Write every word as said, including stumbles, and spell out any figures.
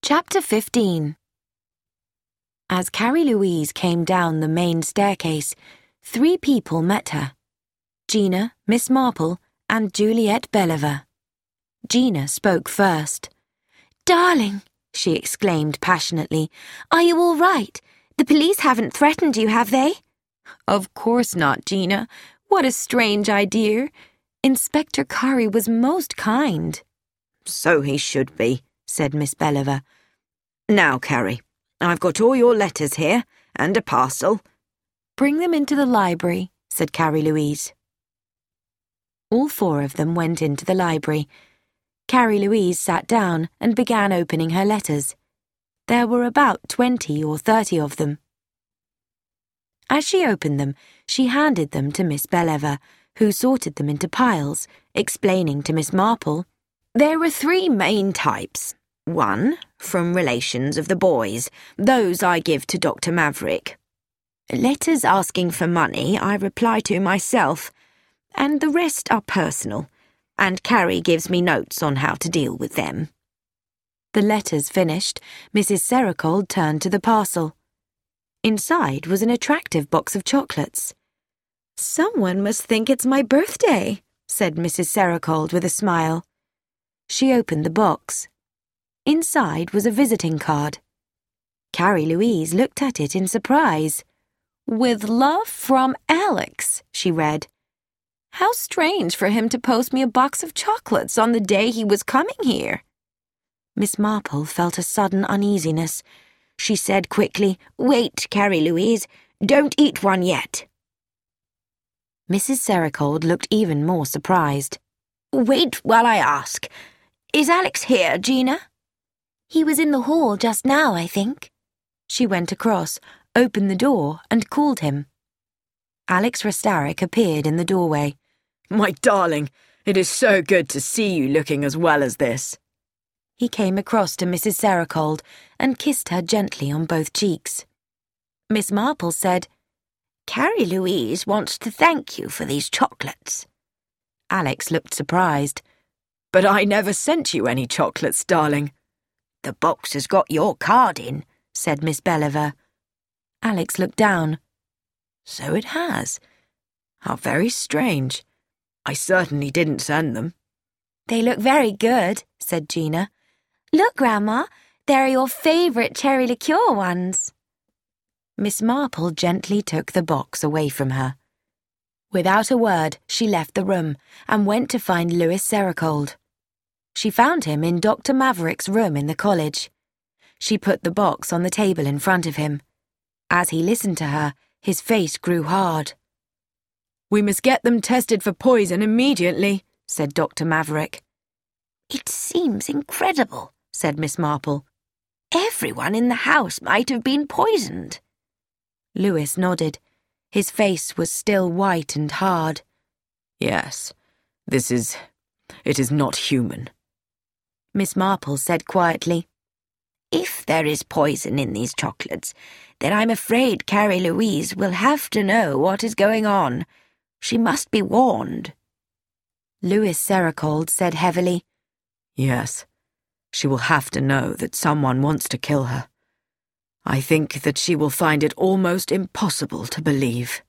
Chapter fifteen. As Carrie Louise came down the main staircase, three people met her. Gina, Miss Marple, and Juliet Belliver. Gina spoke first. "Darling," she exclaimed passionately, "are you all right? The police haven't threatened you, have they?" "Of course not, Gina. What a strange idea. Inspector Curry was most kind." "So he should be," said Miss Belliver. "Now, Carrie, I've got all your letters here, and a parcel." "Bring them into the library," said Carrie Louise. All four of them went into the library. Carrie Louise sat down and began opening her letters. There were about twenty or thirty of them. As she opened them, she handed them to Miss Belliver, who sorted them into piles, explaining to Miss Marple, "There are three main types. One, from relations of the boys. Those I give to Doctor Maverick. Letters asking for money I reply to myself, and the rest are personal, and Carrie gives me notes on how to deal with them." The letters finished, Missus Sericold turned to the parcel. Inside was an attractive box of chocolates. "Someone must think it's my birthday," said Missus Sericold with a smile. She opened the box. Inside was a visiting card. Carrie Louise looked at it in surprise. "With love from Alex," she read. "How strange for him to post me a box of chocolates on the day he was coming here." Miss Marple felt a sudden uneasiness. She said quickly, "Wait, Carrie Louise, don't eat one yet." Missus Sericold looked even more surprised. "Wait while I ask. Is Alex here, Gina?" "He was in the hall just now, I think." She went across, opened the door, and called him. Alex Rastaric appeared in the doorway. "My darling, it is so good to see you looking as well as this." He came across to Missus Sericold and kissed her gently on both cheeks. Miss Marple said, "Carrie Louise wants to thank you for these chocolates." Alex looked surprised. "But I never sent you any chocolates, darling." "The box has got your card in," said Miss Belliver. Alex looked down. "So it has. How very strange. I certainly didn't send them." "They look very good," said Gina. "Look, Grandma, they're your favourite cherry liqueur ones." Miss Marple gently took the box away from her. Without a word, she left the room and went to find Louis Sericold. She found him in Doctor Maverick's room in the college. She put the box on the table in front of him. As he listened to her, his face grew hard. "We must get them tested for poison immediately," said Doctor Maverick. "It seems incredible," said Miss Marple. "Everyone in the house might have been poisoned." Louis nodded. His face was still white and hard. "Yes, this is... it is not human." Miss Marple said quietly, "If there is poison in these chocolates, then I'm afraid Carrie Louise will have to know what is going on. She must be warned." Louis Sericold said heavily, "Yes, she will have to know that someone wants to kill her. I think that she will find it almost impossible to believe."